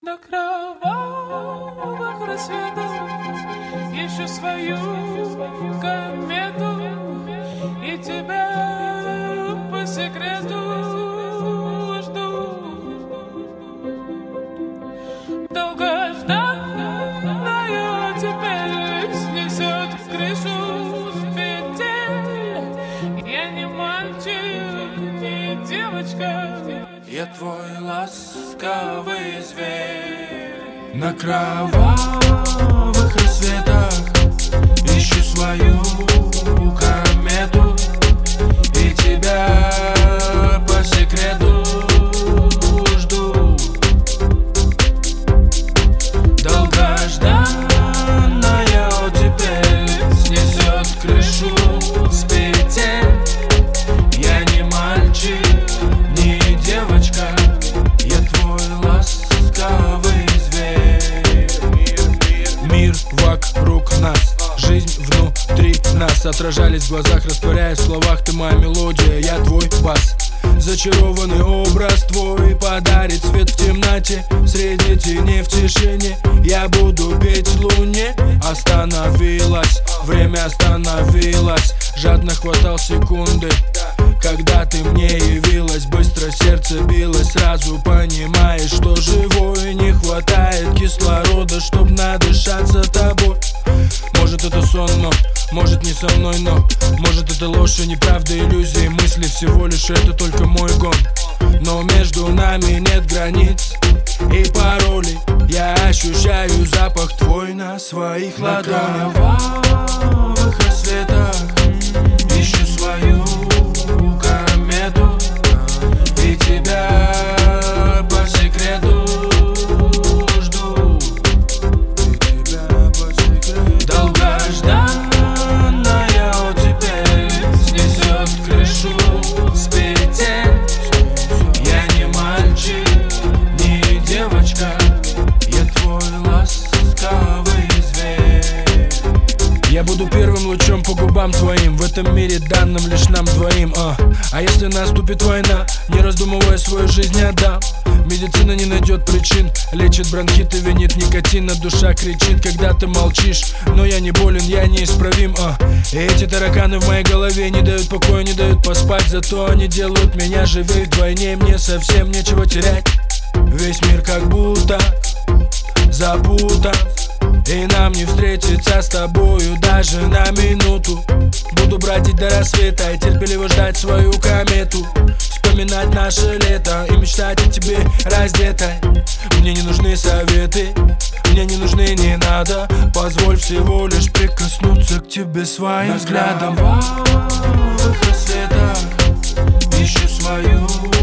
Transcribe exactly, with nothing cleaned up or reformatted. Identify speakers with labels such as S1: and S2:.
S1: На кровавых рассветах ищу свою комету и тебя по секрету жду. Долгожданная теперь снесет крышу с петель. Я не мальчик, не девочка, я твой ласковый зверь.
S2: На кровавых рассветах ищу свою комету и тебя по секрету жду. Долгожданная теперь снесет крышу с петель. Я не мальчик, не девочка, я твой ласковый зверь. Мир вокруг нас, жизнь внутри нас, отражались в глазах, растворяясь в словах. Ты моя мелодия, я твой бас. Зачарованный образ твой подарит свет в темноте. Среди теней в тишине я буду петь луне. Остановилась, время остановилось. Жадно хватал секунды, когда ты мне явилась. Быстро сердце билось, сразу понимаешь, что живой. Не хватает кислорода, чтоб надышаться тобой. Может это сон, но может не со мной, но может это ложь и неправда, иллюзии, мысли всего лишь это только мой гон. Но между нами нет границ и паролей. Я ощущаю запах твой на своих ладонях. На кровавых рассветах ищу свою комету и тебя по секрету жду. И тебя по секрету. Долгожданная теперь снесет крышу с петель. Я не мальчик, не девочка, я твой ласковый зверь. Я буду первым лучом по губам твоим в этом мире, данным лишь нам двоим. А, а если наступит война, не раздумывая свою жизнь отдам. Медицина не найдет причин, лечит бронхит и винит никотин. Душа кричит, когда ты молчишь, но я не болен, я неисправим. А, и эти тараканы в моей голове не дают покоя, не дают поспать. Зато они делают меня живее вдвойне. Мне совсем нечего терять, весь мир как будто запутан, и нам не встретиться с тобою даже на минуту. Буду бродить до рассвета и терпеливо ждать свою комету, вспоминать наше лето и мечтать о тебе раздетой. Мне не нужны советы, мне не нужны, не надо. Позволь всего лишь прикоснуться к тебе своим взглядом. На кровавых рассветах ищу свою